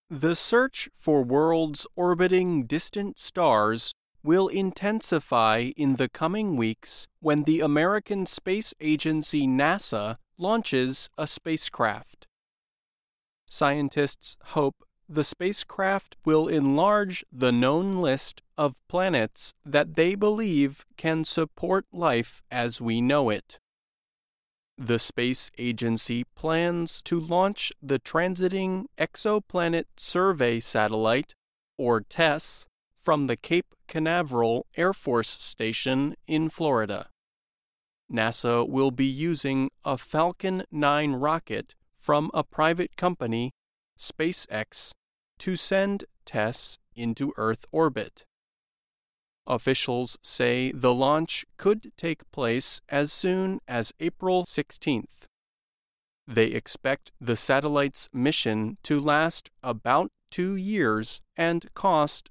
The search for worlds orbiting distant stars will intensify in the coming weeks when the American Space Agency NASA launches a spacecraft. Scientists hope the spacecraft will enlarge the known list of planets that they believe can support life as we know it. The space agency plans to launch the Transiting Exoplanet Survey Satellite, or TESS, from the Cape Canaveral Air Force Station in Florida. NASA will be using a Falcon 9 rocket from a private company, SpaceX, to send TESS into Earth orbit. Officials say the launch could take place as soon as April 16th. They expect the satellite's mission to last about 2 years and cost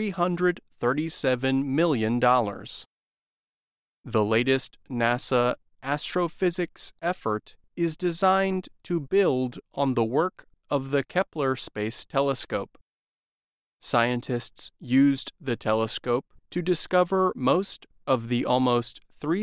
$337 million. The latest NASA astrophysics effort is designed to build on the work of the Kepler Space Telescope. Scientists used the telescope to discover most of the almost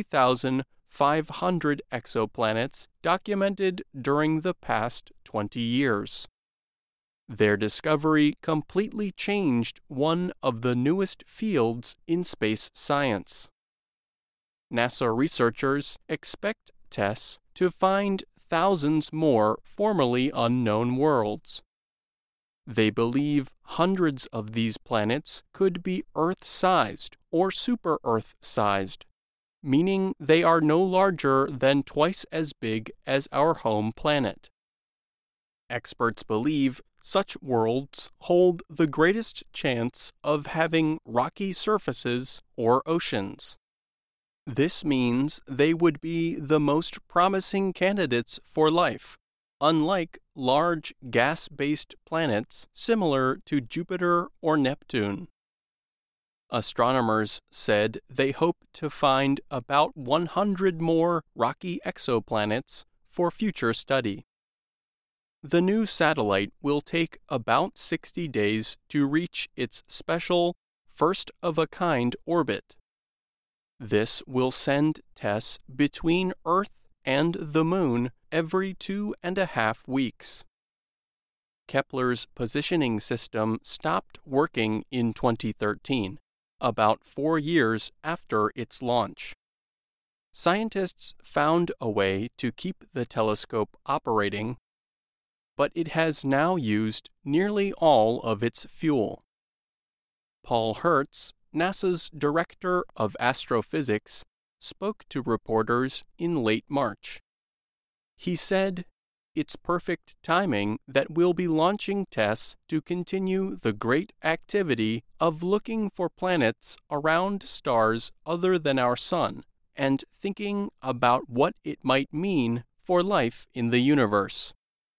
3,500 exoplanets documented during the past 20 years. Their discovery completely changed one of the newest fields in space science. NASA researchers expect TESS to find thousands more formerly unknown worlds. They believe hundreds of these planets could be Earth-sized or super-Earth-sized, meaning they are no larger than twice as big as our home planet. Experts believe such worlds hold the greatest chance of having rocky surfaces or oceans. This means they would be the most promising candidates for life, unlike large gas-based planets similar to Jupiter or Neptune. Astronomers said they hope to find about 100 more rocky exoplanets for future study. The new satellite will take about 60 days to reach its special, first-of-a-kind orbit. This will send TESS between Earth and the Moon every 2.5 weeks. Kepler's positioning system stopped working in 2013, about 4 years after its launch. Scientists found a way to keep the telescope operating, but it has now used nearly all of its fuel. Paul Hertz, NASA's Director of Astrophysics, spoke to reporters in late March. He said, "It's perfect timing that we'll be launching TESS to continue the great activity of looking for planets around stars other than our Sun and thinking about what it might mean for life in the universe."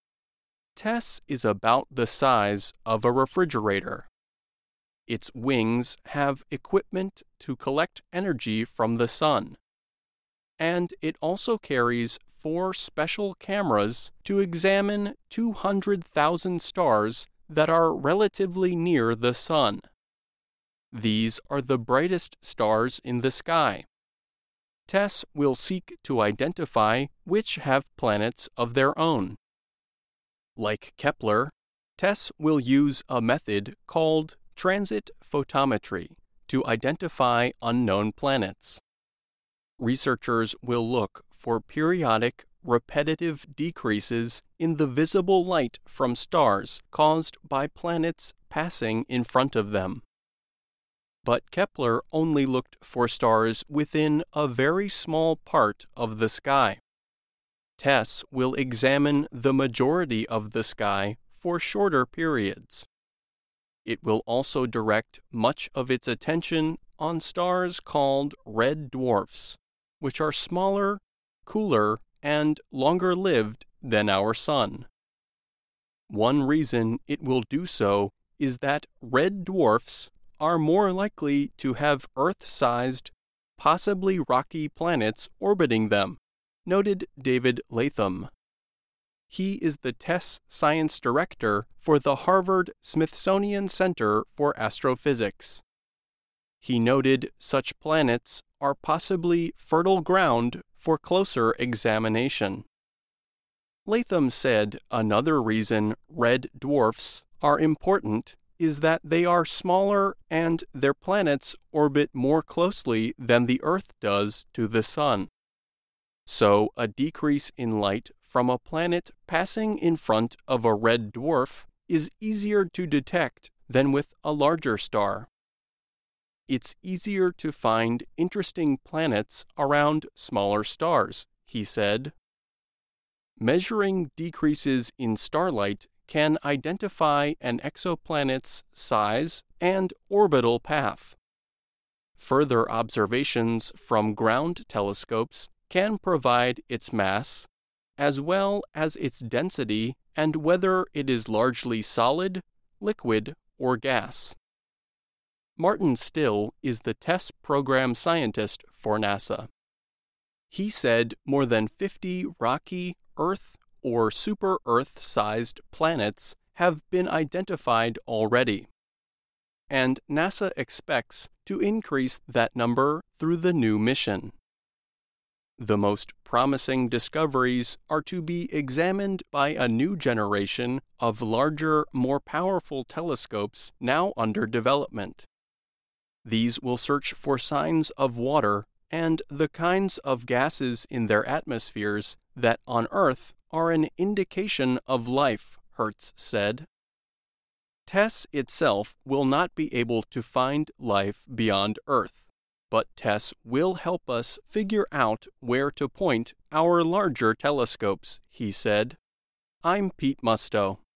TESS is about the size of a refrigerator. Its wings have equipment to collect energy from the sun. And it also carries 4 special cameras to examine 200,000 stars that are relatively near the sun. These are the brightest stars in the sky. TESS will seek to identify which have planets of their own. Like Kepler, TESS will use a method called transit photometry to identify unknown planets. Researchers will look for periodic, repetitive decreases in the visible light from stars caused by planets passing in front of them. But Kepler only looked for stars within a very small part of the sky. TESS will examine the majority of the sky for shorter periods. It will also direct much of its attention on stars called red dwarfs, which are smaller, cooler, and longer-lived than our Sun. One reason it will do so is that red dwarfs are more likely to have Earth-sized, possibly rocky planets orbiting them, noted David Latham. He is the TESS Science Director for the Harvard-Smithsonian Center for Astrophysics. He noted such planets are possibly fertile ground for closer examination. Latham said another reason red dwarfs are important is that they are smaller and their planets orbit more closely than the Earth does to the Sun. So a decrease in light from a planet passing in front of a red dwarf is easier to detect than with a larger star. It's easier to find interesting planets around smaller stars, he said. Measuring decreases in starlight can identify an exoplanet's size and orbital path. Further observations from ground telescopes can provide its mass, as well as its density and whether it is largely solid, liquid, or gas. Martin Still is the TESS program scientist for NASA. He said more than 50 rocky, Earth or super-Earth-sized planets have been identified already, and NASA expects to increase that number through the new mission. The most promising discoveries are to be examined by a new generation of larger, more powerful telescopes now under development. These will search for signs of water and the kinds of gases in their atmospheres that on Earth are an indication of life, Hertz said. TESS itself will not be able to find life beyond Earth, but TESS will help us figure out where to point our larger telescopes, he said. I'm Pete Musto.